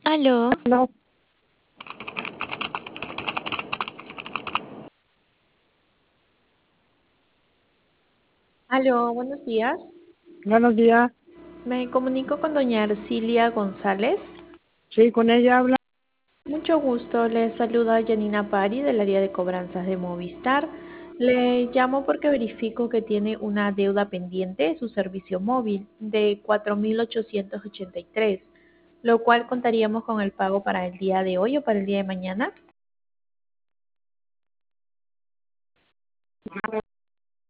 Aló, No, Aló, buenos días. buenos días. Me comunico con doña Arcilia González. Sí, con ella habla. Mucho gusto, le saluda Janina Pari del área de cobranzas de Movistar. Le llamo porque verifico que tiene una deuda pendiente de su servicio móvil de 4.883, lo cual contaríamos con el pago para el día de hoy o para el día de mañana.